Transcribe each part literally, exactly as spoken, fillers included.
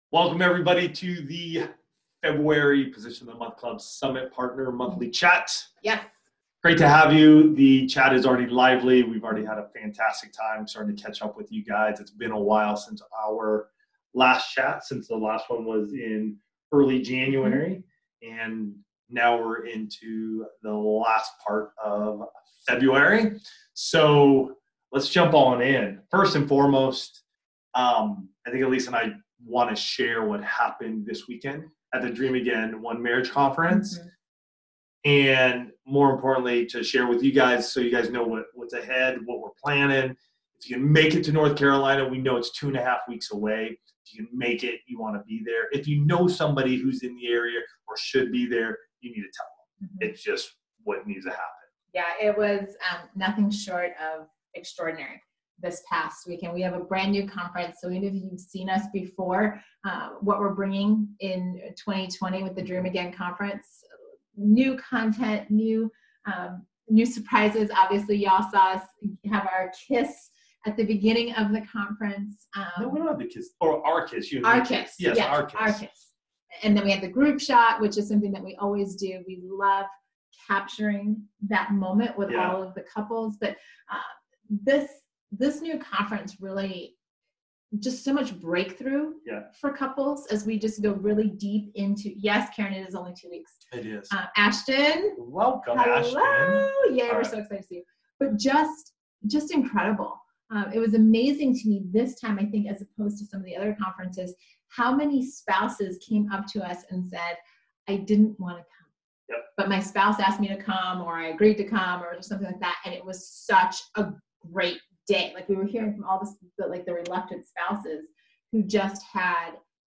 Welcome everybody to the February Position of the Month Club Summit Partner Monthly Chat. Yes. Great to have you. The chat is already lively. We've already had a fantastic time starting to catch up with you guys. It's been a while since our last chat, since the last one was in early January. And now we're into the last part of February. So let's jump on in. First and foremost, um, I think Elise and I want to share what happened this weekend at the Dream Again One Marriage Conference. Mm-hmm. And more importantly, to share with you guys so you guys know what, what's ahead, what we're planning. If you can make it to North Carolina, we know it's two and a half weeks away. If you can make it, you want to be there. If you know somebody who's in the area or should be there, you need to tell them. Mm-hmm. It's just what needs to happen. Yeah, it was um, nothing short of extraordinary this past weekend. We have a brand new conference. So even if you've seen us before, uh, what we're bringing in twenty twenty with the Dream Again conference, new content, new um, new surprises. Obviously, y'all saw us have our kiss at the beginning of the conference. Um, no, we don't have the kiss, or our kiss. You our kiss. Yes, yes, our kiss. Our kiss. And then we have the group shot, which is something that we always do. We love capturing that moment with yeah. all of the couples. But uh, this this new conference really just so much breakthrough yeah. for couples as we just go really deep into, yes, Karen, it is only two weeks. It is. Uh, Ashton. Welcome, hello. Ashton. Yay, all we're right. so excited to see you. But just, just incredible. Um, it was amazing to me this time, I think, as opposed to some of the other conferences, how many spouses came up to us and said, I didn't want to come. Yep. But my spouse asked me to come, or I agreed to come, or something like that. And it was such a great day. Like we were hearing from all this, the, like the reluctant spouses who just had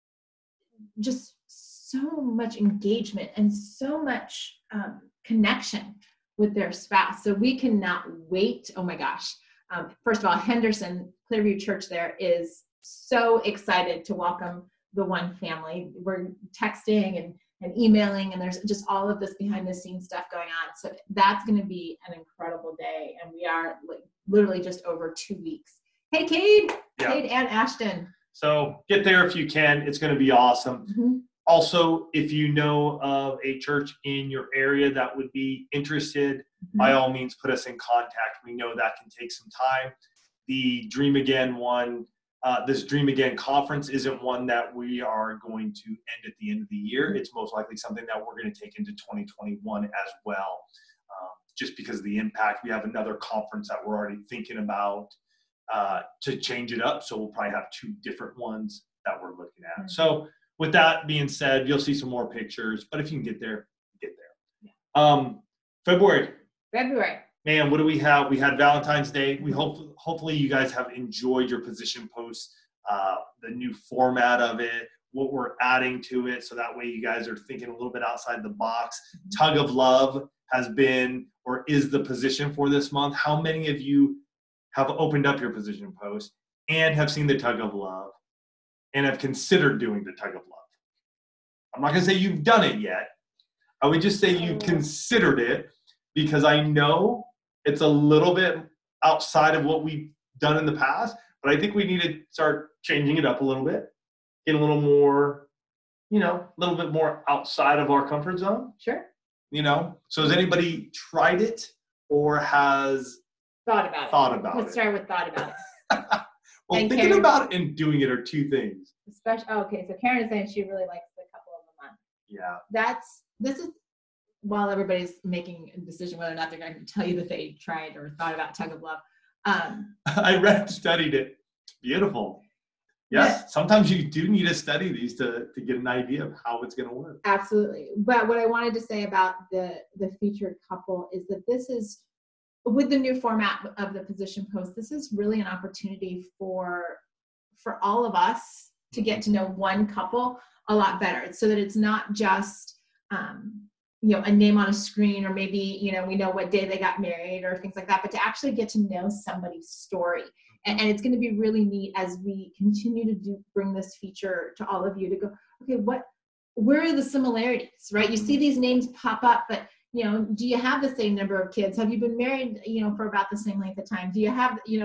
just so much engagement and so much um, connection with their spouse. So we cannot wait. Oh my gosh. Um, first of all, Henderson, Clearview Church there is so excited to welcome the One family. We're texting and, and emailing, and there's just all of this behind the scenes stuff going on. So that's going to be an incredible day. And we are like literally just over two weeks. Hey, Cade, yeah. Cade and Ashton. So get there if you can. It's going to be awesome. Mm-hmm. Also, if you know of a church in your area that would be interested, mm-hmm. by all means, put us in contact. We know that can take some time. The Dream Again one, uh, this Dream Again conference isn't one that we are going to end at the end of the year. Mm-hmm. It's most likely something that we're going to take into twenty twenty-one as well. Um, just because of the impact. We have another conference that we're already thinking about uh, to change it up. So we'll probably have two different ones that we're looking at. Mm-hmm. So with that being said, you'll see some more pictures, but if you can get there, get there. Yeah. Um, February. February. Man, what do we have? We had Valentine's Day. We hope, hopefully you guys have enjoyed your position posts, uh, the new format of it, what we're adding to it. So that way you guys are thinking a little bit outside the box. Mm-hmm. Tug of Love has been or is the position for this month. How many of you have opened up your position post and have seen the Tug of Love and have considered doing the Tug of Love? I'm not going to say you've done it yet. I would just say you've considered it, because I know it's a little bit outside of what we've done in the past, but I think we need to start changing it up a little bit, get a little more, you know, a little bit more outside of our comfort zone. Sure. You know, so has anybody tried it or has thought about thought it? About Let's it. start with thought about it. Well, and thinking Karen, about it and doing it are two things. Especially, oh, okay, so Karen is saying she really likes the couple of the month. Yeah. That's, this is, while everybody's making a decision whether or not they're going to tell you that they tried or thought about Tug of Love. Um, I read, studied it. Beautiful. Yes, but sometimes you do need to study these to, to get an idea of how it's going to work. Absolutely. But what I wanted to say about the, the featured couple is that this is, with the new format of the position post, this is really an opportunity for, for all of us to get to know one couple a lot better, so that it's not just, um, you know, a name on a screen, or maybe, you know, we know what day they got married or things like that, but to actually get to know somebody's story. And, and it's going to be really neat as we continue to do, bring this feature to all of you to go, okay, what, where are the similarities, right? You see these names pop up, but, you know, do you have the same number of kids? Have you been married, you know, for about the same length of time? Do you have, you know,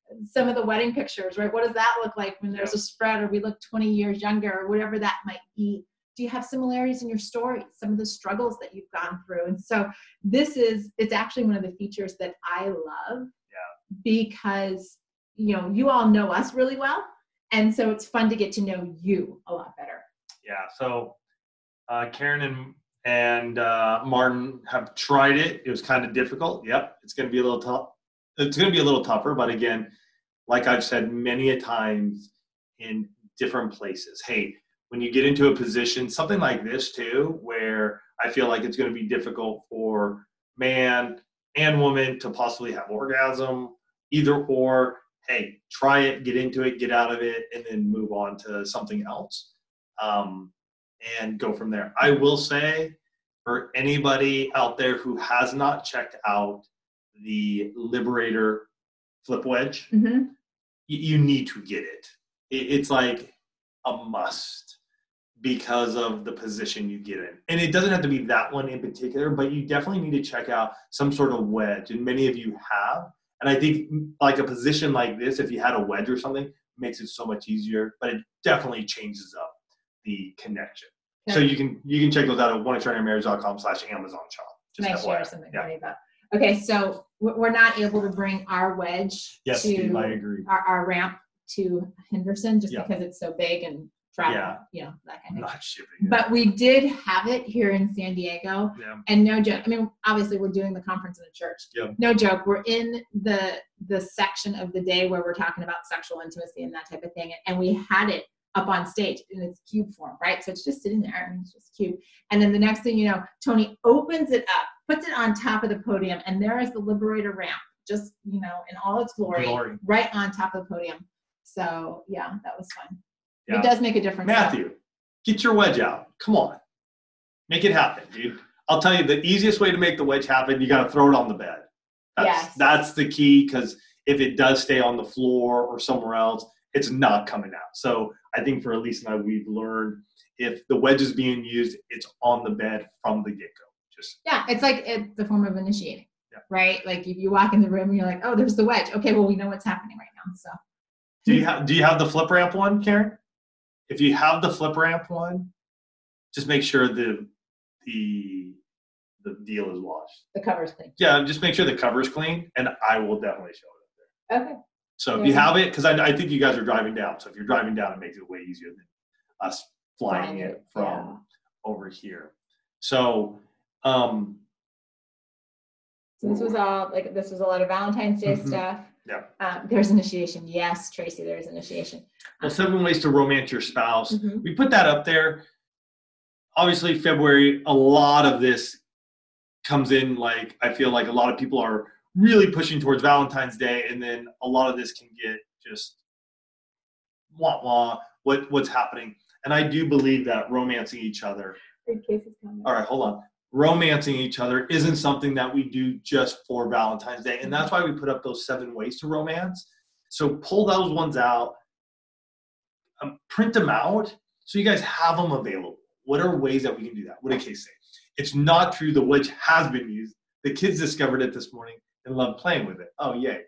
some of the wedding pictures, right? What does that look like when there's Yeah. a spread, or we look twenty years younger, or whatever that might be? Do you have similarities in your stories, some of the struggles that you've gone through? And so this is, it's actually one of the features that I love, Yeah. because, you know, you all know us really well. And so it's fun to get to know you a lot better. Yeah. So uh, Karen and and uh, Martin have tried it. It was kind of difficult. Yep. It's going to be a little tough. It's going to be a little tougher, but again, like I've said many a times in different places, hey, when you get into a position, something like this too, where I feel like it's going to be difficult for man and woman to possibly have orgasm, either or, hey, try it, get into it, get out of it, and then move on to something else, um, and go from there. I will say, for anybody out there who has not checked out the Liberator Flip Wedge, Mm-hmm. you need to get it. It's like a must because of the position you get in. And it doesn't have to be that one in particular, but you definitely need to check out some sort of wedge. And many of you have. And I think like a position like this, if you had a wedge or something, makes it so much easier, but it definitely changes up the connection. Okay. So you can you can check those out at one extraordinary marriage dot com slash Amazon shop. Just Can I F Y I. share something Yeah. funny about? Okay, so we're not able to bring our wedge Yes, to Steve, I agree. our, our ramp to Henderson just Yeah. because it's so big and travel, Yeah. you know, that I'm kind of thing. not shipping it. But we did have it here in San Diego. Yeah. And no joke, I mean, obviously we're doing the conference in a church. Yeah. No joke, we're in the the section of the day where we're talking about sexual intimacy and that type of thing. And we had it up on stage in its cube form, right? So it's just sitting there and it's just cube. And then the next thing you know, Tony opens it up, puts it on top of the podium, and there is the Liberator ramp, just, you know, in all its glory, Glory. right on top of the podium. So yeah, that was fun. Yeah. It does make a difference. Matthew, get your wedge out. Come on. Make it happen, dude. I'll tell you, the easiest way to make the wedge happen, you got to throw it on the bed. That's, Yes. that's the key, because if it does stay on the floor or somewhere else, it's not coming out. So I think for Elise and I, we've learned if the wedge is being used, it's on the bed from the get-go. Just Yeah, it's like it's the form of initiating, Yeah. right? Like if you walk in the room and you're like, oh, there's the wedge. Okay, well, we know what's happening right now. So do you have do you have the flip ramp one, Karen? If you have the flip ramp one, just make sure the the the deal is washed. the cover's clean. Yeah, just make sure the cover's clean, and I will definitely show it up there. Okay. So if you Yeah. have it, because I, I think you guys are driving down. So if you're driving down, it makes it way easier than us flying Flying it it, from yeah. over here. So, um, So this was all like this was a lot of Valentine's Day Mhm. stuff. Yeah. Um, there's initiation. Yes, Tracy, there's initiation. well, seven ways to romance your spouse. Mhm. We put that up there. Obviously, February, a lot of this comes in. Like I feel like a lot of people are really pushing towards Valentine's Day, and then a lot of this can get just wah wah. What what's happening? And I do believe that romancing each other. Good cases coming. All right, hold on. Romancing each other isn't something that we do just for Valentine's Day. And that's why we put up those seven ways to romance. So pull those ones out, um, print them out so you guys have them available. What are ways that we can do that? What did Kay say? It's not true. The wedge has been used. The kids discovered it this morning and love playing with it. Oh, yay.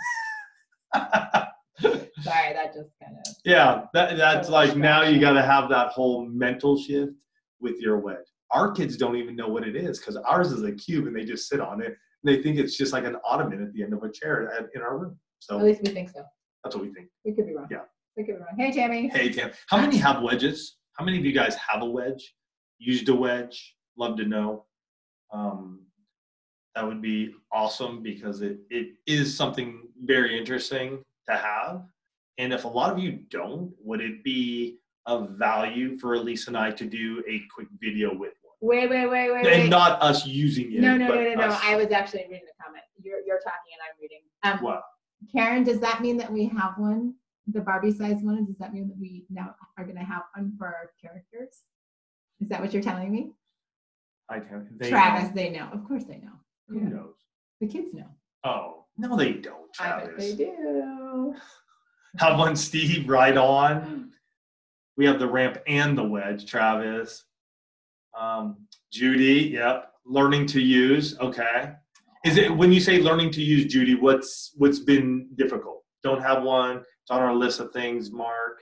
Sorry, that just kind of. Yeah, that, that's Total like now you distraction. got to have that whole mental shift with your wedge. Our kids don't even know what it is because ours is a cube and they just sit on it and they think it's just like an ottoman at the end of a chair at, in our room. So At least we think so. that's what we think. We could be wrong. Yeah. We could be wrong. Hey, Tammy. Hey, Tam, how many have wedges? How many of you guys have a wedge? Used a wedge? Love to know. Um, that would be awesome because it, it is something very interesting to have. And if a lot of you don't, would it be of value for Elise and I to do a quick video with one? Wait, wait, wait, wait, And wait. not us using it. No, no, but no, no, no. us- I was actually reading the comment. You're you're talking and I'm reading. Um, What? Karen, does that mean that we have one, the Barbie size one? Does that mean that we now are going to have one for our characters? Is that what you're telling me? I can't. They Travis, know. they know. Of course they know. Who Yeah. knows? The kids know. Oh, no, they don't, I bet they Travis. do. Have one, Steve, right on. We have the ramp and the wedge, Travis. Um, Judy, yep. Learning to use, okay. Is it when you say learning to use, Judy? What's what's been difficult? don't have one. It's on our list of things, Mark.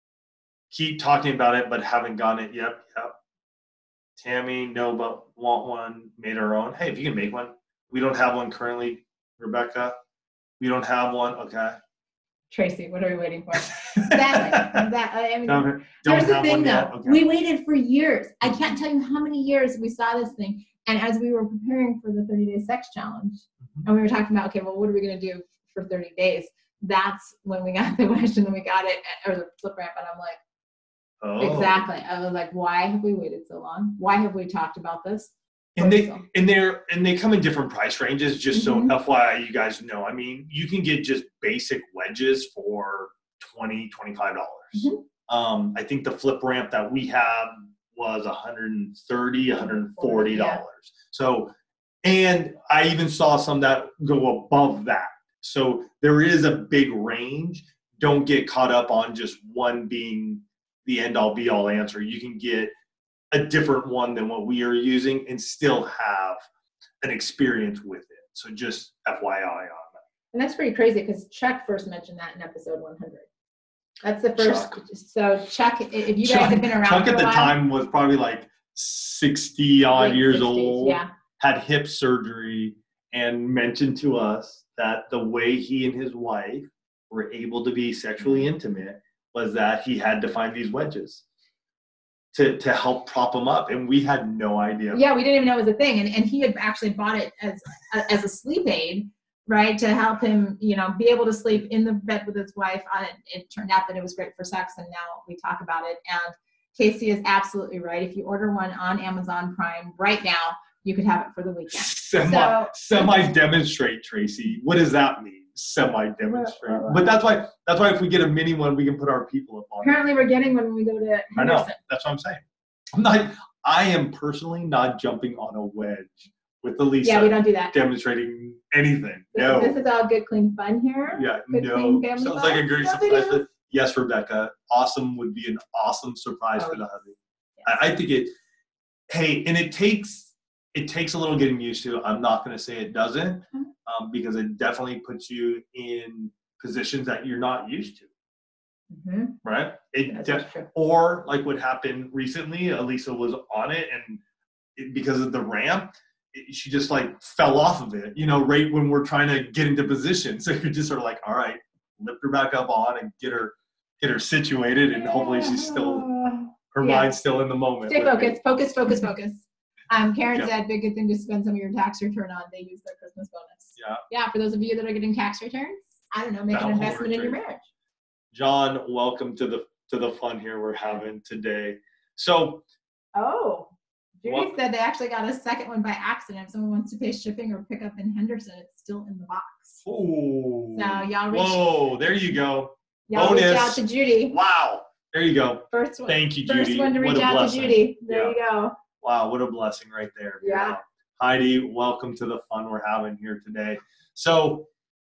Keep talking about it, but haven't gotten it yet. Yep. Tammy, no, but want one, made our own. Hey, if you can make one. We don't have one currently, Rebecca. We don't have one. Okay. Tracy, what are we waiting for? Exactly. That, I mean, don't, here's don't the have thing, one though. yet. Okay. We waited for years. I can't tell you how many years we saw this thing. And as we were preparing for the thirty-day sex challenge, mm-hmm. and we were talking about, okay, well, what are we going to do for thirty days? That's when we got the wedge, and then we got it, or the flip ramp, and I'm like, oh. Exactly. I was like, why have we waited so long? Why have we talked about this? And they and they're and they come in different price ranges. Just mm-hmm. so F Y I, you guys know. I mean, you can get just basic wedges for twenty dollars, twenty-five dollars. Mm-hmm. Um, I think the flip ramp that we have was one hundred thirty dollars, one hundred forty dollars. Yeah. So, and I even saw some that go above that. So there is a big range. Don't get caught up on just one being the end all be all answer. You can get a different one than what we are using and still have an experience with it. So just F Y I on that. And that's pretty crazy because Chuck first mentioned that in episode one hundred. That's the first. Chuck. So Chuck, if you guys Chuck, have been around Chuck for a at the while, time was probably like sixty odd years sixties, old, yeah. had hip surgery, and mentioned to us that the way he and his wife were able to be sexually intimate was that he had to find these wedges to, to help prop him up. And we had no idea. Yeah, we didn't even know it was a thing. And, and he had actually bought it as a, as a sleep aid, right, to help him, you know, be able to sleep in the bed with his wife. Uh, it turned out that it was great for sex, and now we talk about it. And Casey is absolutely right. If you order one on Amazon Prime right now, you could have it for the weekend. Semi, so, semi-demonstrate, Tracy. What does that mean? Semi-demonstrate. Uh, uh, but that's why that's why if we get a mini one, we can put our people up on apparently it. We're getting one when we go to Henderson. I know. That's what I'm saying. I'm not. I am personally not jumping on a wedge with Elisa. Yeah, we don't do that. Demonstrating anything. This, no. This is all good, clean fun here. Yeah, good, no. Sounds fun. Like a great surprise. But yes, Rebecca. Awesome would be an awesome surprise oh, for the hubby. Yes. I, I think it. Hey, and it takes. It takes a little getting used to. I'm not going to say it doesn't, um, because it definitely puts you in positions that you're not used to. Mm-hmm. Right? It de- or like what happened recently, Elisa was on it, and it, because of the ramp, it, she just like fell off of it. You know, right when we're trying to get into position, so you're just sort of like, all right, lift her back up on and get her get her situated, and hopefully she's still her yeah. mind's still in the moment. Stay focused, focus, focus, focus. Um, Karen yep. said, big good thing to spend some of your tax return on. They use their Christmas bonus. Yeah. Yeah, for those of you that are getting tax returns, I don't know, make That'll an investment in your marriage. John, welcome to the to the fun here we're having today. So. Oh, Judy what? said they actually got a second one by accident. If someone wants to pay shipping or pick up in Henderson, it's still in the box. Oh. So y'all reach. Whoa, there you go. Y'all Bonus. reach out to Judy. Wow. There you go. First one. Thank you, Judy. First one to reach out blessing. to Judy. There yeah. you go. Wow, what a blessing right there. Yeah. Wow. Heidi, welcome to the fun we're having here today. So,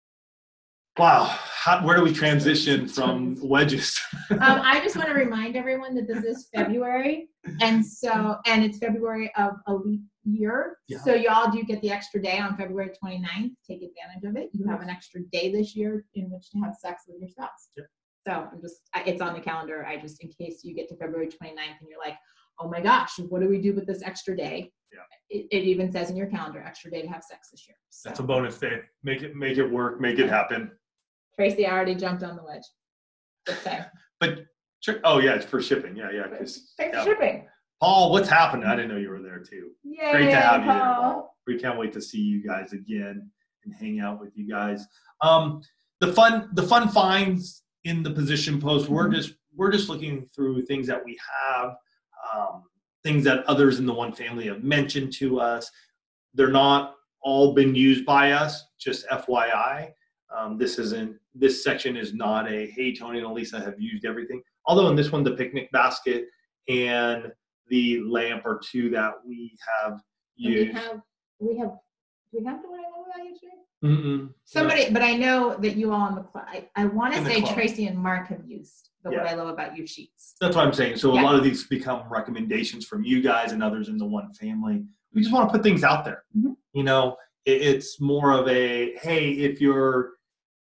wow, how, where do we transition from wedges? um, I just want to remind everyone that this is February, and so and it's February of a leap year. Yeah. So y'all do get the extra day on February twenty-ninth. Take advantage of it. You have an extra day this year in which to have sex with your spouse. Yeah. So I'm just, it's on the calendar. I just, in case you get to February twenty-ninth and you're like, oh my gosh, what do we do with this extra day? Yeah. It, it even says in your calendar, extra day to have sex this year. So. That's a bonus day. Make it make it work. Make it happen. Tracy already jumped on the wedge. Just saying. But, oh yeah, it's for shipping. Yeah, yeah. Thanks yeah. for shipping. Paul, what's happening? I didn't know you were there too. Yay, Great to have Paul. you there, Paul. We can't wait to see you guys again and hang out with you guys. Um, the fun, the fun finds in the position post. We're just we're just looking through things that we have. Um, things that others in the One Family have mentioned to us. They're not all been used by us, just F Y I. Um, this isn't, this section is not a, hey, Tony and Elisa have used everything. Although in this one, the picnic basket and the lamp are two that we have used. We have, we have, do we have the one I know about you, Mm-mm. Somebody, no. But I know that you all in the club, I, I want to say club. Tracy and Mark have used the yeah. What I Love About You sheets. That's what I'm saying. So yeah. a lot of these become recommendations from you guys and others in the One Family. We just want to put things out there. Mm-hmm. You know, it, it's more of a, hey, if you're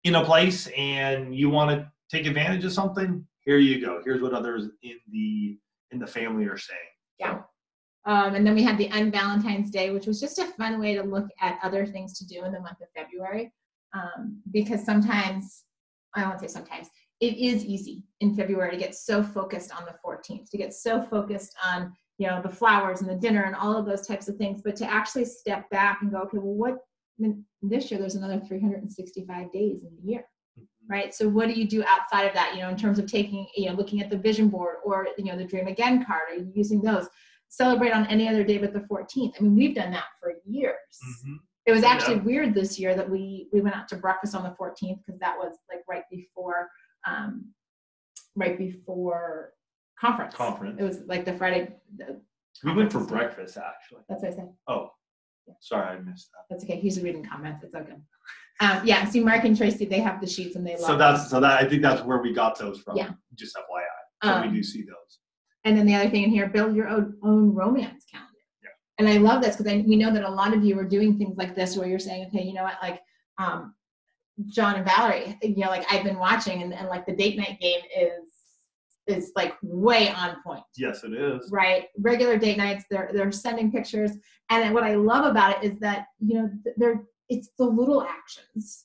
in a place and you want to take advantage of something, here you go. Here's what others in the in the family are saying. Yeah. Um, and then we had the Unvalentine's Day, which was just a fun way to look at other things to do in the month of February. Um, because sometimes, I won't say sometimes, it is easy in February to get so focused on the fourteenth, to get so focused on, you know, the flowers and the dinner and all of those types of things, but to actually step back and go, okay, well, what, this year there's another three hundred sixty-five days in the year, right? So what do you do outside of that, you know, in terms of taking, you know, looking at the vision board or, you know, the Dream Again card, are you using those? Celebrate on any other day but the fourteenth. I mean, we've done that for years. Mm-hmm. It was actually yeah. weird this year that we we went out to breakfast on the fourteenth because that was like right before um, right before conference. Conference. It was like the Friday. The we went for breakfast actually. That's what I said. Oh, yeah. Sorry, I missed that. That's okay. He's reading comments. It's okay. Um, yeah. See, Mark and Tracy, they have the sheets and they love. So that's them. so that I think that's where we got those from. Yeah. Just F Y I. So um, we do see those. And then the other thing in here, build your own, own romance calendar. Yeah. And I love this because we know that a lot of you are doing things like this where you're saying, okay, you know what, like um, John and Valerie, you know, like I've been watching and, and like the date night game is is like way on point. Yes, it is. Right. Regular date nights, they're they're sending pictures. And what I love about it is that, you know, they're it's the little actions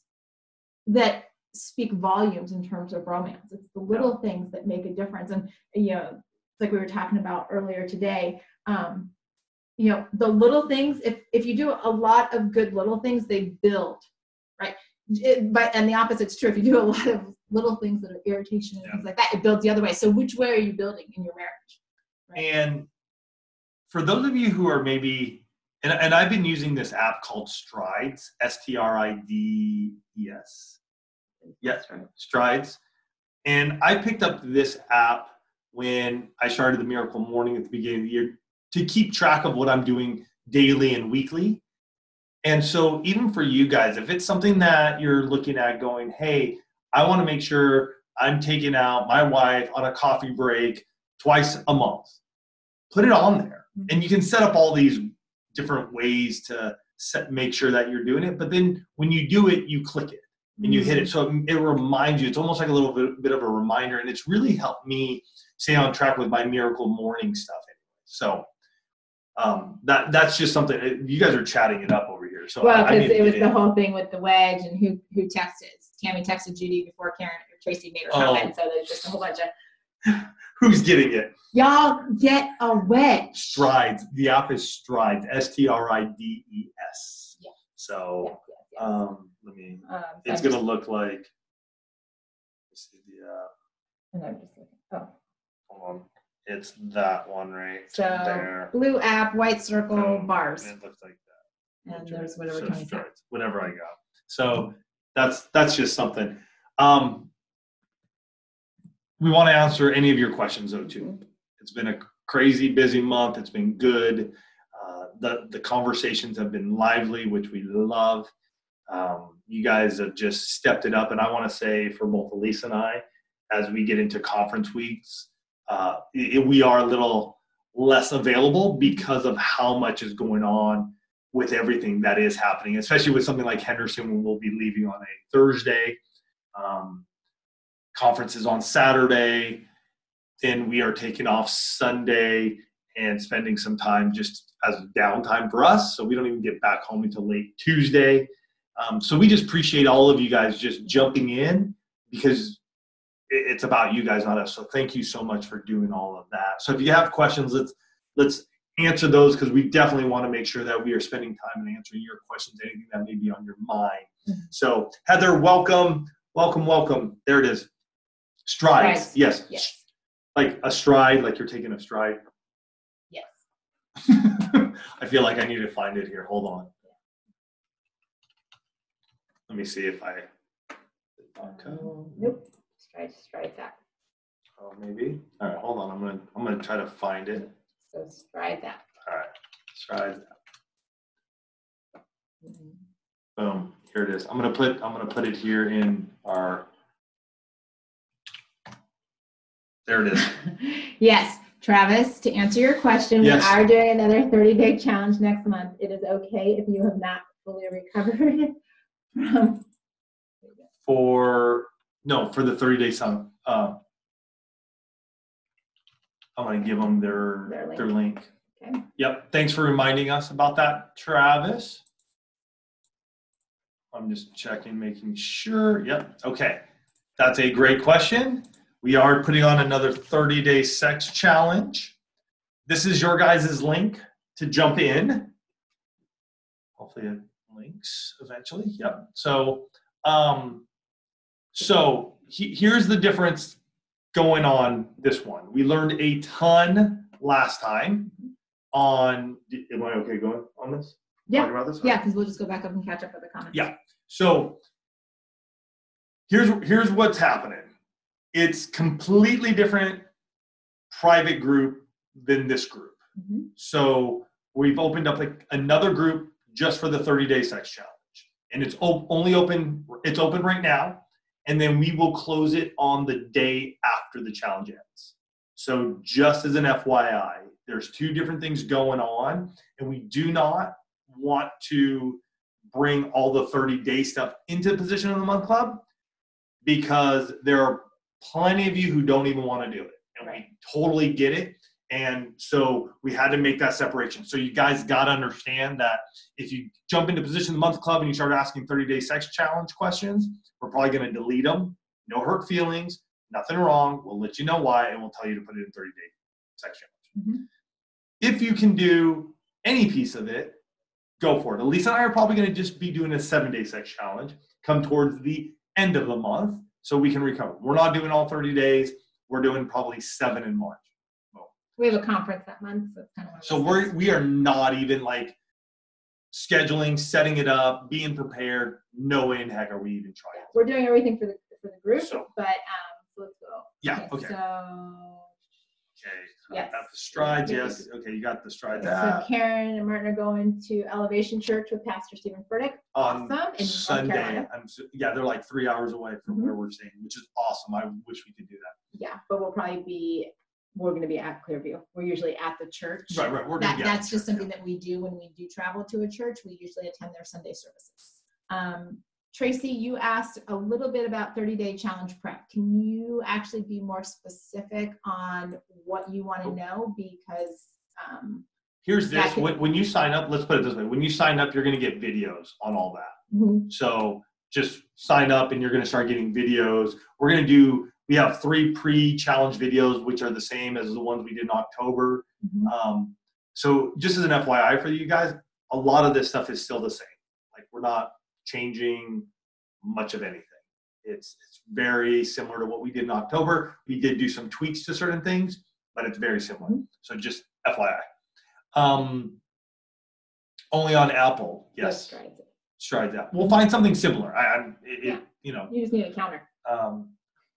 that speak volumes in terms of romance. It's the little yeah. things that make a difference. And, you know, like we were talking about earlier today, um, you know, the little things, if, if you do a lot of good little things, they build, right? It, but, and the opposite's true. If you do a lot of little things that are irritation and yeah. things like that, it builds the other way. So which way are you building in your marriage? Right? And for those of you who are maybe, and, and I've been using this app called Strides, S T R I D E S. Yes, right. Strides. And I picked up this app when I started the Miracle Morning at the beginning of the year to keep track of what I'm doing daily and weekly. And so even for you guys, if it's something that you're looking at going, hey, I want to make sure I'm taking out my wife on a coffee break twice a month, put it on there. And you can set up all these different ways to set, make sure that you're doing it. But then when you do it, you click it and you hit it. So it, it reminds you. It's almost like a little bit, bit of a reminder. And it's really helped me stay on track with my Miracle Morning stuff. Anyway. So um, that that's just something. You guys are chatting it up over here. So well, because it was the in. whole thing with the wedge and who who texted. Tammy texted Judy before Karen or Tracy made her comment. Oh. So there's just a whole bunch of. Who's getting it? Y'all get a wedge. Strides. The app is Strides. S T R I D E S. Yeah. So yes, yes, yes. um, let me. Um, it's going to look like. Let's see the. Uh, and I'm just looking. Oh. Hold on. It's that one right so there. Blue app, white circle, um, bars. It looks like that. And there's whatever so twenty-two. Whatever I got. So that's that's just something. Um, we want to answer any of your questions though too. It's been a crazy busy month. It's been good. Uh, the the conversations have been lively, which we love. Um, you guys have just stepped it up, and I want to say for both Elisa and I, as we get into conference weeks, uh, it, we are a little less available because of how much is going on with everything that is happening, especially with something like Henderson when we'll be leaving on a Thursday. Um, conferences on Saturday. Then we are taking off Sunday and spending some time just as downtime for us. So we don't even get back home until late Tuesday. Um, so we just appreciate all of you guys just jumping in because it's about you guys, not us. So thank you so much for doing all of that. So if you have questions, let's let's answer those because we definitely want to make sure that we are spending time and answering your questions, anything that may be on your mind. Mm-hmm. So Heather, welcome, welcome, welcome. There it is. Strides. Strides. Yes. Yes. Like a stride, like you're taking a stride. Yes. I feel like I need to find it here. Hold on. Let me see if I. Okay. Nope. Stride, stride that. Oh, maybe. All right, hold on. I'm gonna I'm gonna try to find it. So stride that. All right, stride that. Mm-hmm. Boom. Here it is. I'm gonna put I'm gonna put it here in our. There it is. Yes, Travis. To answer your question, yes. We are doing another thirty-day challenge next month. It is okay if you have not fully recovered from for no for the thirty day summit. Uh, I'm going to give them their Their link. their link. Okay. Yep. Thanks for reminding us about that, Travis. I'm just checking, making sure. Yep. Okay. That's a great question. We are putting on another thirty day sex challenge. This is your guys' link to jump in. Hopefully it links eventually. Yep. So, um, so he, here's the difference going on this one. We learned a ton last time on, am I okay going on this? Yeah. Talking about this? Yeah, because we'll just go back up and catch up with the comments. Yeah. So here's here's what's happening. It's completely different private group than this group. Mm-hmm. So we've opened up like another group just for the thirty day sex challenge, and it's op- only open. It's open right now, and then we will close it on the day after the challenge ends. So just as an F Y I, there's two different things going on, and we do not want to bring all the thirty day stuff into the Position of the Month Club, because there are plenty of you who don't even want to do it, and Right. we totally get it. And so we had to make that separation. So you guys got to understand that if you jump into Position of the Month Club and you start asking thirty day sex challenge questions, we're probably going to delete them. No hurt feelings, nothing wrong. We'll let you know why, and we'll tell you to put it in thirty day sex challenge. Mm-hmm. If you can do any piece of it, go for it. Elisa and I are probably going to just be doing a seven day sex challenge come towards the end of the month so we can recover. We're not doing all thirty days. We're doing probably seven in March. We have a conference that month, so it's kind of one of So those we're, things. we are not even like scheduling, setting it up, being prepared. No way in heck are we even trying. We're doing everything for the for the group, So- but um, so let's go. Yeah, okay. So, Okay. Yes. Got the strides, Yeah. yes. Okay, you got the strides. so Ah, Karen and Martin are going to Elevation Church with Pastor Stephen Furtick. on Awesome. In North Sunday. Carolina. I'm, s- yeah, they're like three hours away from Mhm. where we're staying, which is awesome. I wish we could do that. Yeah, but we'll probably be, we're going to be at Clearview. We're usually at the church. Right, right. We're That, gonna get that's just something that we do when we do travel to a church. We usually attend their Sunday services. Um, Tracy, you asked a little bit about thirty day challenge prep. Can you actually be more specific on what you want to know? Because um, Here's that this. could- When, when you sign up, let's put it this way. When you sign up, you're going to get videos on all that. So just sign up and you're going to start getting videos. We're going to do, we have three pre-challenge videos, which are the same as the ones we did in October. Mhm. Um, so just as an F Y I for you guys, a lot of this stuff is still the same. Like we're not changing much of anything. It's, it's very similar to what we did in October. We did do some tweaks to certain things, but it's very similar. Mhm. So just F Y I. Um, only on Apple, yes. Just strides it. Strides app. We'll find something similar. I, I'm, it, Yeah. it, you know, You just need a counter. um,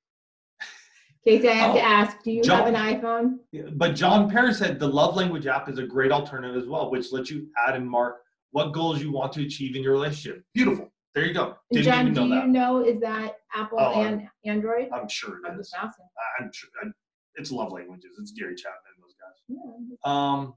Casey, I have to Oh, ask, do you John- have an iPhone? yeah, but John Perry said the Love Language app is a great alternative as well, which lets you add and mark what goals you want to achieve in your relationship. Beautiful. There you go. Didn't John, even do know you that. know, is that Apple Oh, and Android? I'm sure it I'm is. just asking. I'm sure. I, it's Love Languages. It's Gary Chapman and those guys. Yeah. Um,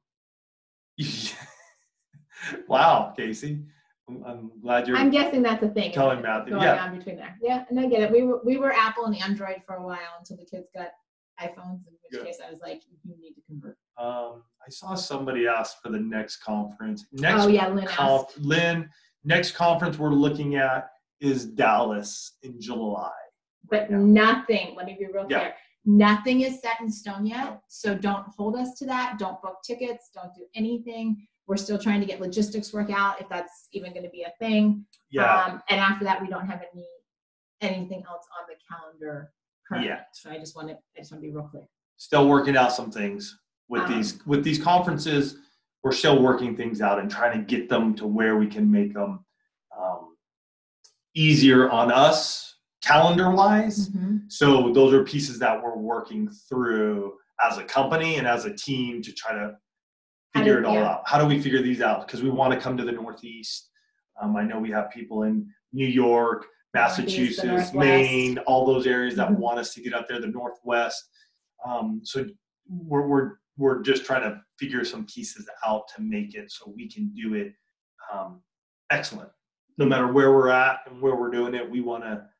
wow, Casey. I'm, I'm glad you're. I'm guessing that's a thing. Telling isn't it? Matthew, Going yeah. on between there. Yeah, and I get it. We were we were Apple and Android for a while until the kids got iPhones, in which Yeah. case I was like, you need to convert. Um, I saw somebody ask for the next conference. Next Oh yeah, Lynn conf- asked. Lynn, next conference we're looking at is Dallas in July. But Yeah. nothing, let me be real Yeah. clear. Nothing is set in stone yet. No. So don't hold us to that. Don't book tickets. Don't do anything. We're still trying to get logistics work out if that's even going to be a thing. Yeah. Um, and after that, we don't have any anything else on the calendar currently. Yet. So I just want to I just want to be real clear. Still working out some things with Um, these with these conferences. We're still working things out and trying to get them to where we can make them um, easier on us calendar wise. So those are pieces that we're working through as a company and as a team to try to How figure do- it all yeah. out. How do we figure these out? Because we want to come to the Northeast. Um, I know we have people in New York, Northeast, the Massachusetts, Northwest. Maine, all those areas that Mhm. want us to get up there, the Northwest. Um, so we're, we're, we're just trying to figure some pieces out to make it so we can do it um, excellent. No matter where we're at and where we're doing it, we want to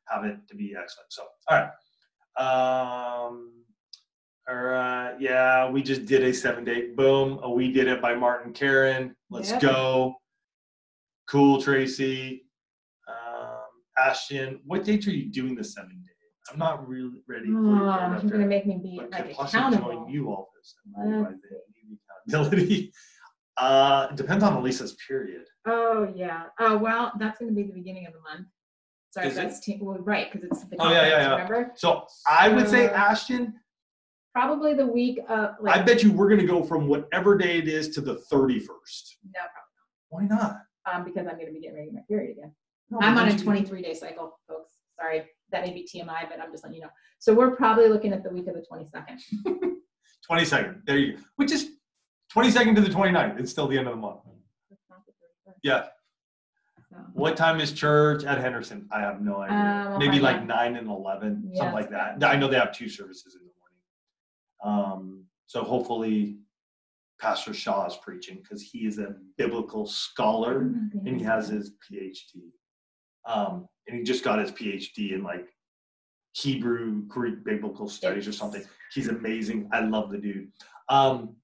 have it to be excellent. So, all right. Um, all right. Yeah, we just did a seven day. Boom. A We Did It by Martin Karen. Let's Yep. go. Cool, Tracy. Um, Ashton, what dates are you doing the seven day? I'm not really ready for you. Oh, you're gonna make me be but like plus join accountable. you all this. Let's Accountability. Uh, it depends on Elisa's period. Oh yeah. Oh well, that's gonna be the beginning of the month. Sorry, Is that's te- well, right because it's the Oh, yeah, yeah, conference, yeah. remember? So I would say, So- Ashton, Probably the week of like. I bet you we're going to go from whatever day it is to the thirty-first. No problem. Why not? Um, because I'm gonna be getting ready to my period again. No, I'm but on a don't you- twenty-three day cycle, folks. Sorry, that may be T M I, but I'm just letting you know. So we're probably looking at the week of the twenty-second. twenty-second. There you go. Which is twenty-second to the twenty-ninth. It's still the end of the month. Yeah. So, What time is church at Henderson? I have no idea. Um, I'll Maybe find like out. nine and eleven, Yeah, something like it's that. I know they have two services in the morning. Um, so hopefully Pastor Shaw is preaching because he is a biblical scholar and he has his P H D. Um, and he just got his P H D in like Hebrew, Greek, biblical studies or something. He's amazing. I love the dude. Um,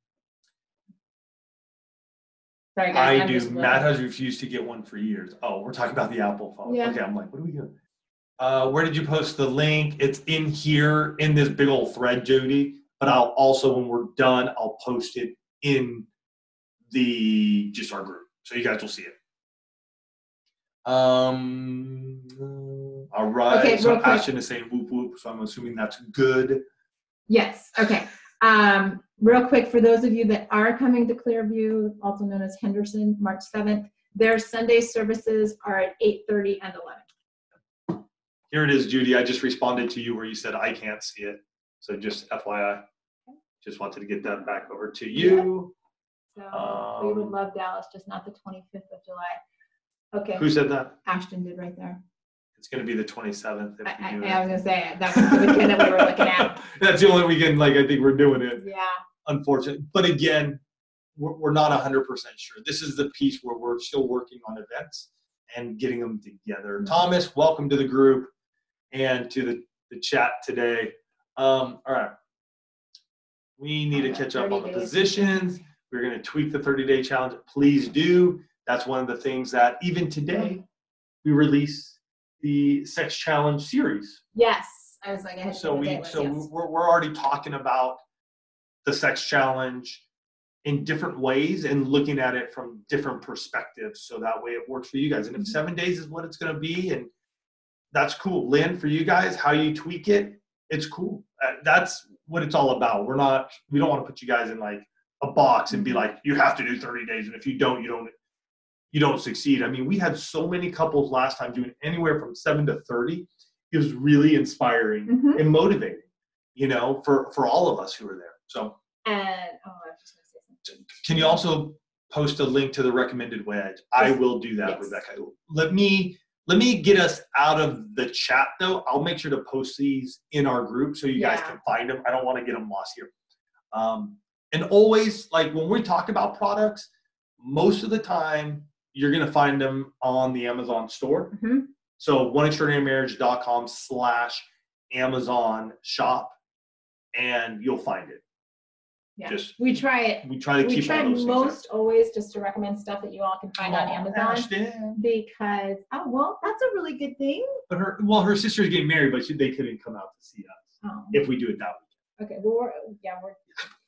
Sorry, guys. I I'm do. just Matt looking. has refused to get one for years. Oh, we're talking about the Apple phone. Yeah. Okay, I'm like, what are we doing? Uh, where did you post the link? It's in here in this big old thread, Jody. But I'll also, when we're done, I'll post it in the just our group, so you guys will see it. Um. All right. Okay, so real quick. Ashton is saying whoop whoop, so I'm assuming that's good. Yes. Okay. Um, real quick, for those of you that are coming to Clearview, also known as Henderson, March seventh, their Sunday services are at eight thirty and eleven. Here it is, Judy. I just responded to you where you said I can't see it. So just F Y I. Just wanted to get that back over to you. So we would Um, love Dallas, just not the twenty-fifth of July. Okay. Who said that? Ashton did right there. It's going to be the twenty-seventh. If I, I, we do I it. was gonna say that was the weekend that we were looking at. That's the only weekend, like, I think we're doing it, Yeah. unfortunately. But again, we're, we're not one hundred percent sure. This is the piece where we're still working on events and getting them together. Mm-hmm. Thomas, welcome to the group and to the, the chat today. Um, all right. We need to catch up on the thirty days. positions. We're going to tweak the thirty-day challenge. Please do. That's one of the things that even today we release the sex challenge series. Yes. I was like, I had to So put a we date so with, yes. we're we're already talking about the sex challenge in different ways and looking at it from different perspectives, so that way it works for you guys. And if Mm-hmm. seven days is what it's going to be, and that's cool. Lynn, for you guys, how you tweak it, it's cool. Uh, that's what it's all about. We're not, we don't want to put you guys in like a box and be like, you have to do thirty days, and if you don't, you don't, you don't succeed. I mean, we had so many couples last time doing anywhere from seven to thirty. It was really inspiring Mhm. and motivating, you know, for for all of us who were there. So, And oh, I was just gonna say something. can you also post a link to the recommended wedge? I will do that, Yes. Rebecca. Let me let me get us out of the chat though. I'll make sure to post these in our group so you guys Yeah. can find them. I don't want to get them lost here. Um, and always, like when we talk about products, most of the time you're gonna find them on the Amazon store. Mhm. So one extraordinary marriage dot com slash Amazon shop, and you'll find it. Yeah. Just we try it. we try to We keep try all those most always just to recommend stuff that you all can things. find on Aw, Amazon Ashton. because oh well, that's a really good thing. But her, well, her sister's getting married, but she, they couldn't come out to see us Oh. if we do it that way. Okay. Well, we're, yeah, we're.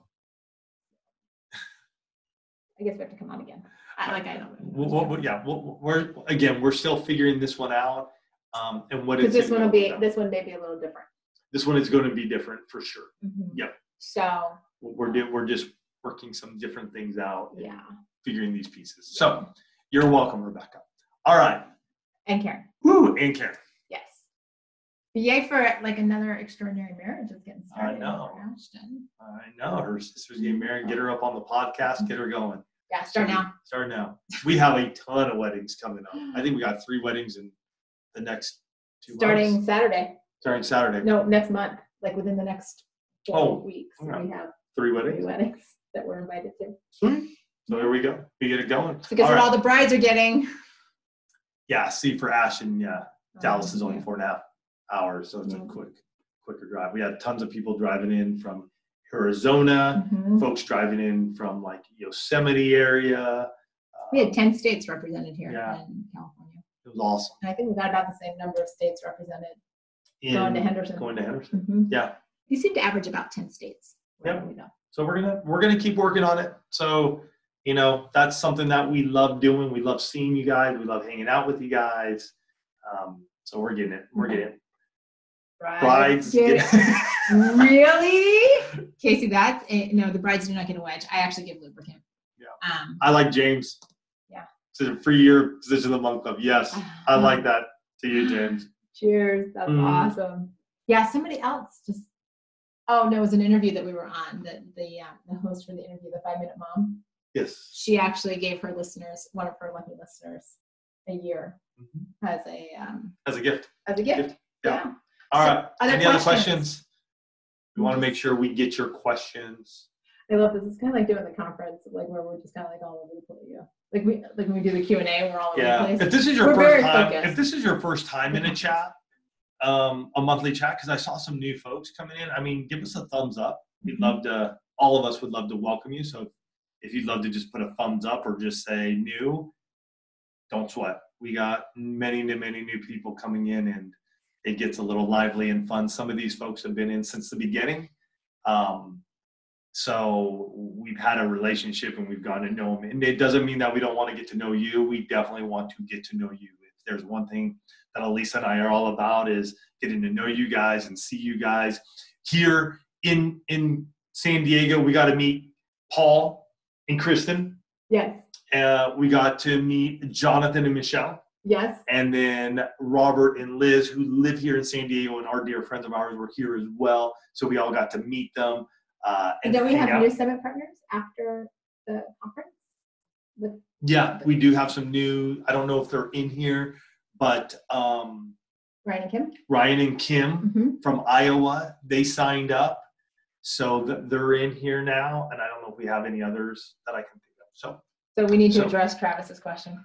I guess we have to come on again. I, like I don't. We'll, we'll, yeah, we'll, we're again, we're still figuring this one out, um, and what Because it's this one will gonna be go. this one may be a little different. This one is going to be different for sure. Mhm. Yep. So We're do, we're just working some different things out, and yeah, figuring these pieces. So you're welcome, Rebecca. All right. and Karen. Woo, and Karen. Yes. But yay for like another extraordinary marriage is getting I started. know. for Ashton. I know her sister's getting married. Get her up on the podcast. Get her going. Yeah, start So, now. Start now. We have a ton of weddings coming up. I think we got three weddings in the next two Starting months. Saturday. Starting Saturday. No, next month. Like within the next four Oh, weeks, okay. we have Three three weddings. weddings that we're invited to. Sweet. So there we go. We get it going. Because All what right. all the brides are getting. Yeah, see for Ashton, yeah. Dallas is only Yeah. four and a half. hours, so it's Yeah. a quick, quicker drive. We had tons of people driving in from Arizona, Mhm. folks driving in from like Yosemite area. We had Um, ten states represented here Yeah. in California. It was awesome. And I think we got about the same number of states represented In going to Henderson. Going to Henderson. Mhm. Yeah. You seem to average about ten states. Yep. We go. So we're gonna we're gonna keep working on it. So, you know, that's something that we love doing. We love seeing you guys. We love hanging out with you guys. Um, so we're getting it. We're getting it. Brides. Get get- Really? Casey, that's a, no, the brides do not get a wedge. I actually give lubricant. Yeah. Um, I like James. Yeah. It's a free year position of the month club. Yes, I like that to you, James. Cheers. That's Mm. awesome. Yeah, somebody else just, oh, no, it was an interview that we were on, the, the, uh, the host for the interview, the Five Minute Mom. Yes. She actually gave her listeners, one of her lucky listeners, a year Mhm. as a, um, As a gift. as a gift. Gift. Yeah. Yeah. All So, right. other Any other questions? questions? We want to make sure we get your questions. I love this. It's kind of like doing the conference, like where we're just kind of like all over the place. Yeah. Like we, like when we do the Q and A, we're all over Yeah. the place. If this is your We're first very time, focused. if this is your first time in a chat, um, a monthly chat, because I saw some new folks coming in. I mean, give us a thumbs up. We'd Mhm. love to. All of us would love to welcome you. So if you'd love to just put a thumbs up or just say new, don't sweat. We got many, many new people coming in, and it gets a little lively and fun. Some of these folks have been in since the beginning. Um, so we've had a relationship and we've gotten to know them. And it doesn't mean that we don't want to get to know you. We definitely want to get to know you. If there's one thing that Elisa and I are all about is getting to know you guys and see you guys. Here in, in San Diego, we got to meet Paul and Kristen. Yes. Uh, we got to meet Jonathan and Michelle. Yes. And then Robert and Liz, who live here in San Diego, and our dear friends of ours were here as well. So we all got to meet them. Uh, And and then we hang have out. new summit partners after the conference. With, Yeah, we do have some new, I don't know if they're in here, but um, Ryan and Kim. Ryan and Kim Mm-hmm. from Iowa, they signed up. So th- they're in here now. And I don't know if we have any others that I can think of. So So we need to So- address Travis's question.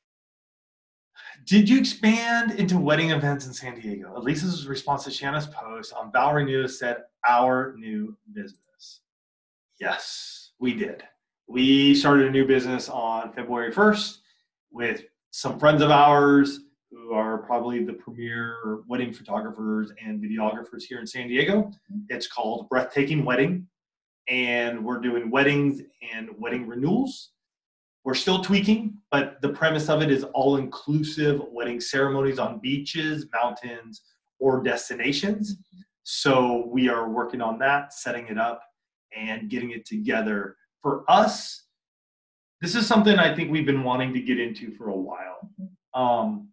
did you expand into wedding events in San Diego? Elisa's response to Shanna's post on Valerie News said, our new business. Yes, we did. We started a new business on February first with some friends of ours who are probably the premier wedding photographers and videographers here in San Diego. It's called Breathtaking Wedding, and we're doing weddings and wedding renewals. We're still tweaking, but the premise of it is all-inclusive wedding ceremonies on beaches, mountains, or destinations. So we are working on that, setting it up, and getting it together. For us, this is something I think we've been wanting to get into for a while. Um,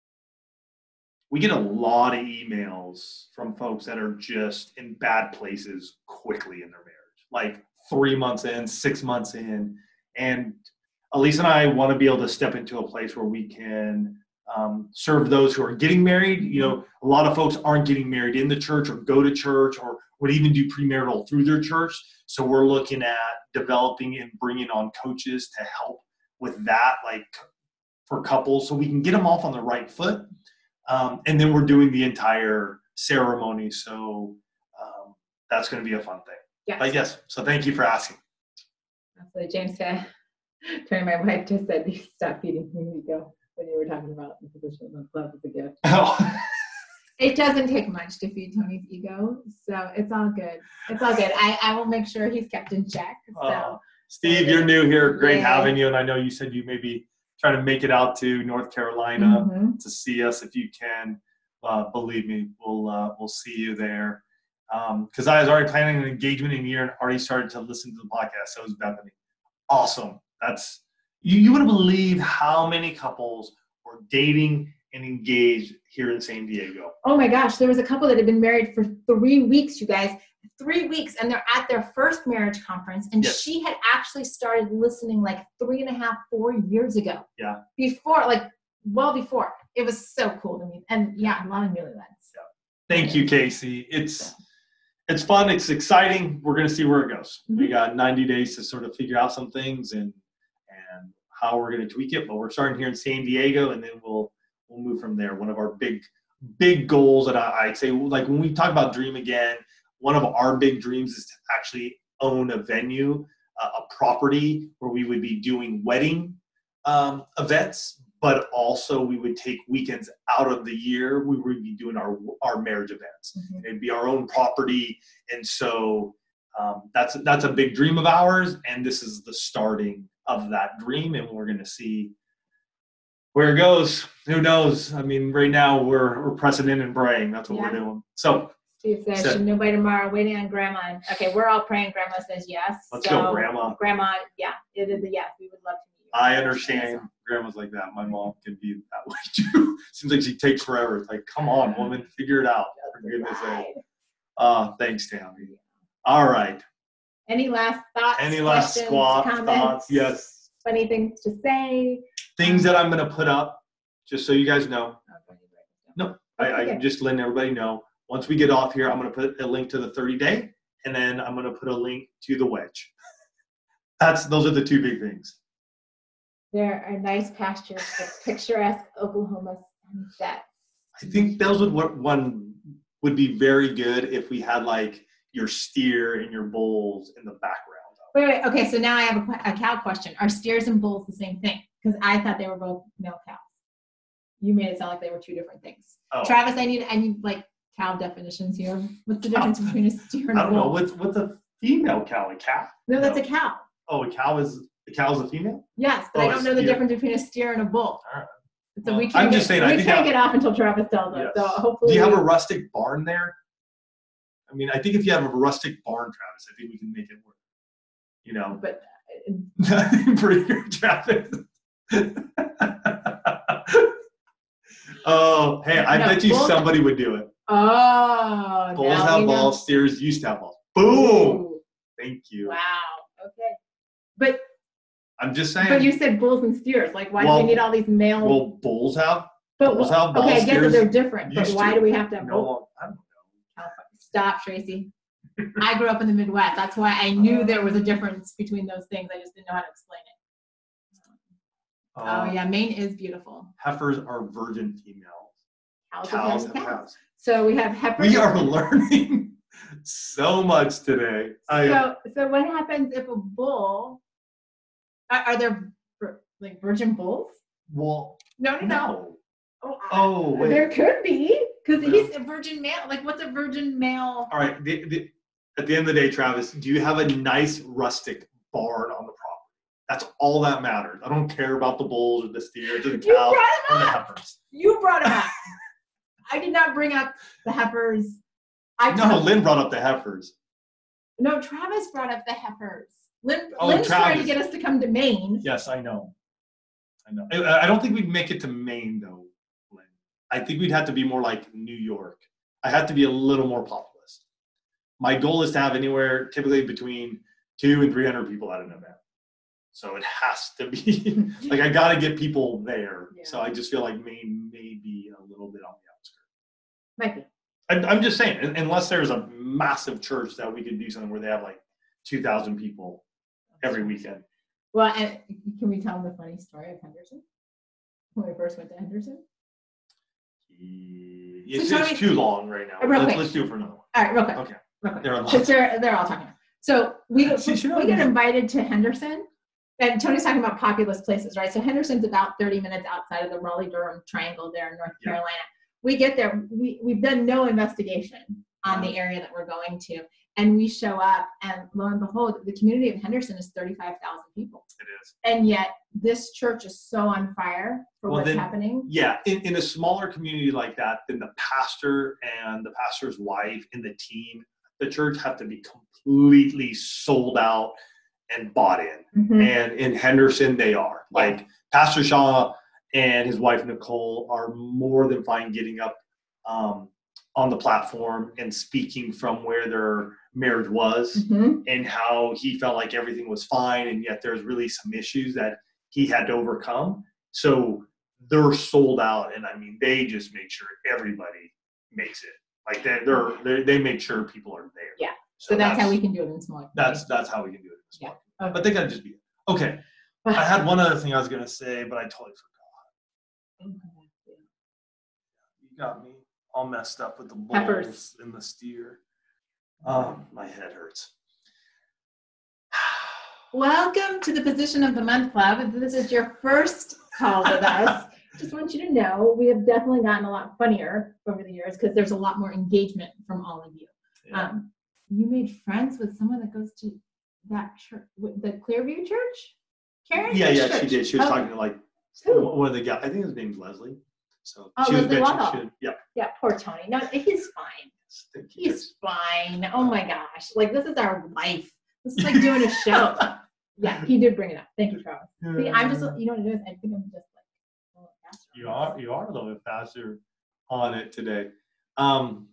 we get a lot of emails from folks that are just in bad places quickly in their marriage, like three months in, six months in, and Elisa and I want to be able to step into a place where we can um, serve those who are getting married. You know, a lot of folks aren't getting married in the church or go to church or would even do premarital through their church. So we're looking at developing and bringing on coaches to help with that, like for couples, so we can get them off on the right foot. Um, and then we're doing the entire ceremony. So um, that's going to be a fun thing. Yes. I guess. So thank you for asking. So James said, Tony, my wife just said, you stop feeding me ego when you were talking about the position of the club as a gift. Oh. It doesn't take much to feed Tony's ego, so it's all good. It's all good. I, I will make sure he's kept in check. So Oh, Steve, you're new here. Great Yeah. having you. And I know you said you maybe try to make it out to North Carolina Mhm. to see us if you can. Uh, believe me, we'll uh, we'll see you there. Because I was already planning an engagement in a year and already started to listen to the podcast. So is Bethany. Awesome. That's you. You wouldn't believe how many couples were dating and engaged here in San Diego. Oh my gosh, there was a couple that had been married for three weeks, you guys. Three weeks, and they're at their first marriage conference, and Yes. she had actually started listening like three and a half, four years ago. Yeah. Before, like, well before. It was so cool to me. And yeah, a lot of newlyweds. So. Thank you, Casey. It's it's fun. It's exciting. We're going to see where it goes. We Mhm. got ninety days to sort of figure out some things and and how we're going to tweak it. But we're starting here in San Diego, and then we'll we'll move from there. One of our big big goals that I, I'd say, like when we talk about Dream Again, one of our big dreams is to actually own a venue, uh, a property where we would be doing wedding um, events, but also we would take weekends out of the year. We would be doing our our marriage events. Mm-hmm. It'd be our own property, and so um, that's that's a big dream of ours. And this is the starting of that dream, and we're going to see where it goes. Who knows? I mean, right now we're we're pressing in and praying. That's what yeah. we're doing. So. Steve says, so, should know by tomorrow, waiting on grandma. Okay, we're all praying. Grandma says yes. Let's so, go, grandma. Grandma, yeah, it is a yes. We would love to meet you. I understand. Grandma's like that. My mom can be that way too. Seems like she takes forever. It's like, come on, woman, figure it out. For goodness sake. Uh, thanks, Tammy. All right. Any last thoughts? Any last squat thoughts? Yes. Funny things to say? Things that I'm going to put up, just so you guys know. No, I, I just letting everybody know. Once we get off here, I'm going to put a link to the thirty day, and then I'm going to put a link to the wedge. That's those are the two big things. There are nice pastures with picturesque Oklahoma sunsets. I think those would one would be very good if we had like your steer and your bulls in the background. Wait, wait. Okay, so now I have a, a cow question. Are steers and bulls the same thing? Because I thought they were both male cows. You made it sound like they were two different things. Oh. Travis, I need I need like. Cow definitions here. What's the difference between a steer and a bull? I don't know. What's what's a female cow? A calf? No, that's no. a cow. Oh, a cow is a cow is a female? Yes, but oh, I don't know the difference between a steer and a bull. All right. So well, we can't I'm get, just saying. We I think can't I, get off until Travis tells us. Yes. So hopefully. Do you have a rustic barn there? I mean, I think if you have a rustic barn, Travis, I think we can make it work. You know. But. Pretty good, Travis. Oh, hey, I no, bet you bull, somebody would do it. Oh, bulls have balls, steers used to have balls. Boom! Ooh. Thank you. Wow. Okay. But I'm just saying. But you said bulls and steers. Like, why well, do we need all these male? Well, bulls have. But bulls have balls. Okay, I get that they're different. But why to. do we have to have no, bulls? I don't know. Stop, Tracy. I grew up in the Midwest. That's why I knew there was a difference between those things. I just didn't know how to explain it. Um, oh yeah, Maine is beautiful. Heifers are virgin females. Cows, cows have have cows. cows. So we have heifers. We are learning so much today. I, so, so what happens if a bull? Are, are there like virgin bulls? Well, no, no, no. no. Oh, oh wait. There could be because he's a virgin male. Like, what's a virgin male? All right. The, the, at the end of the day, Travis, do you have a nice rustic barn on the property? That's all that matters. I don't care about the bulls or the steers or the cows or the heifers. You brought them up. I did not bring up the heifers. I no, told, Lynn brought up the heifers. No, Travis brought up the heifers. Lynn, oh, Lynn's Travis. trying to get us to come to Maine. Yes, I know. I know. I, I don't think we'd make it to Maine, though, Lynn. I think we'd have to be more like New York. I have to be a little more populous. My goal is to have anywhere typically between two and three hundred people at an event. So it has to be like I got to get people there. Yeah. So I just feel like Maine may be a little bit on the outskirts. Might be. I'm, I'm just saying, unless there's a massive church that we could do something where they have like two thousand people every weekend. Well, and can we tell them the funny story of Henderson? When we first went to Henderson? It's, so it's too long right now. Real let's, quick. let's do it for another one. All right, real quick. Okay. Real quick. They're, they're, they're all talking. So we, we, we get invited to Henderson. And Tony's talking about populous places, right? So Henderson's about thirty minutes outside of the Raleigh-Durham triangle there in North yeah. Carolina. We get there. We, we've done no investigation on yeah. the area that we're going to. And we show up, and lo and behold, the community of Henderson is thirty-five thousand people. It is. And yet this church is so on fire for well, what's then, happening. Yeah, in, in a smaller community like that, then the pastor and the pastor's wife and the team, the church have to be completely sold out and bought in. Mm-hmm. And in Henderson, they are. Yeah. Like Pastor Shaw and his wife, Nicole, are more than fine getting up um, on the platform and speaking from where their marriage was mm-hmm. and how he felt like everything was fine. And yet there's really some issues that he had to overcome. So they're sold out. And I mean, they just make sure everybody makes it. Like they're, they're, they're they make sure people are there. Yeah. So, so that's, that's how we can do it in small. That's that's how we can do it in small. Yeah. Okay. But they gotta just be okay. I had one other thing I was gonna say, but I totally forgot. You got me. all messed up with the bulls Peppers. and the steer. Oh, my head hurts. Welcome to the Position of the Month Club. If this is your first call with us, just want you to know we have definitely gotten a lot funnier over the years because there's a lot more engagement from all of you. Yeah. Um, you made friends with someone that goes to that church, the Clearview Church? Karen? Yeah, Which yeah, church? she did. She was Oh, talking to like Who? one of the guys. I think his name's Leslie. So Oh, she was Leslie mentioning, Waddle. she, yeah. Yeah, poor Tony. No, he's fine. Thank you. He's fine. Oh my gosh. Like, this is our life. This is like doing a show. Yeah, he did bring it up. Thank you, Travis. See, I'm just, you know what it is? I think I'm just like a little faster. You are, you are a little bit faster on it today. Um,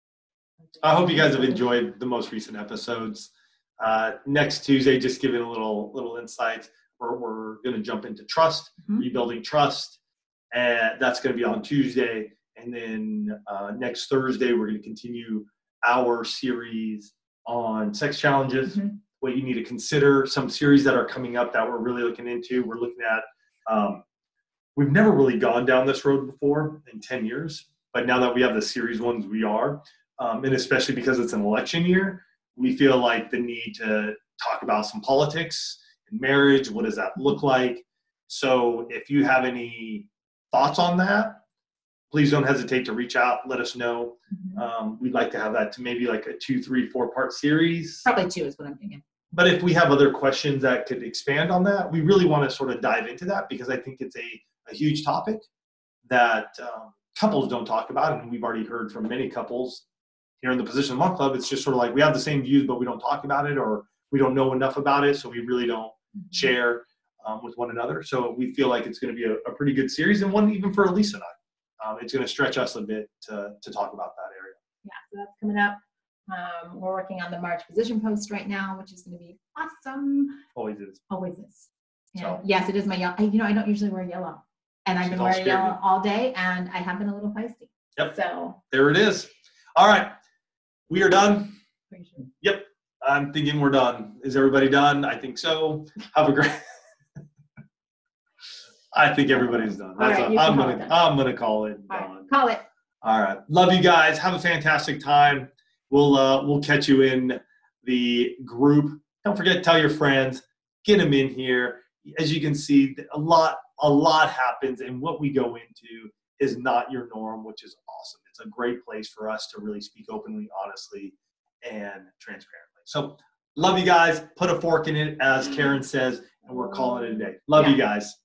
I hope you guys have enjoyed the most recent episodes. Uh, next Tuesday, just giving a little little insight. We're, we're going to jump into trust, Mhm. rebuilding trust, and that's going to be on Tuesday. And then uh, next Thursday, we're going to continue our series on sex challenges, Mhm. what you need to consider, some series that are coming up that we're really looking into. We're looking at, um, we've never really gone down this road before in ten years, but now that we have the series ones, we are. Um, and especially because it's an election year, we feel like the need to talk about some politics and marriage. What does that look like? So if you have any thoughts on that, please don't hesitate to reach out. Let us know. Mhm. Um, we'd like to have that to maybe like a two, three, four part series. Probably two is what I'm thinking. But if we have other questions that could expand on that, we really want to sort of dive into that because I think it's a, a huge topic that um, couples don't talk about. And we've already heard from many couples here in the Position of the Month Club. It's just sort of like we have the same views, but we don't talk about it, or we don't know enough about it. So we really don't share um, with one another. So we feel like it's going to be a, a pretty good series, and one even for Elisa and I. Um, it's going to stretch us a bit to, to talk about that area. Yeah, so that's coming up. Um, we're working on the March position post right now, which is going to be awesome. Always is. Always is. And So- yes, it is my yellow. I, you know, I don't usually wear yellow, and I've She's been all wearing yellow spirited. all day, and I have been a little feisty. Yep. So There it is. All right. We are done. pretty sure. Yep. I'm thinking we're done. Is everybody done? I think so. Have a great. I think everybody's done. That's All right, a, you I'm can call gonna it done. I'm gonna call it All done. right, call it. All right. Love you guys. Have a fantastic time. We'll uh, we'll catch you in the group. Don't forget to tell your friends. Get them in here. As you can see, a lot a lot happens, and what we go into is not your norm, which is awesome. It's a great place for us to really speak openly, honestly, and transparently. So love you guys. Put a fork in it, as Karen says, and we're calling it a day. Love Yeah. you guys.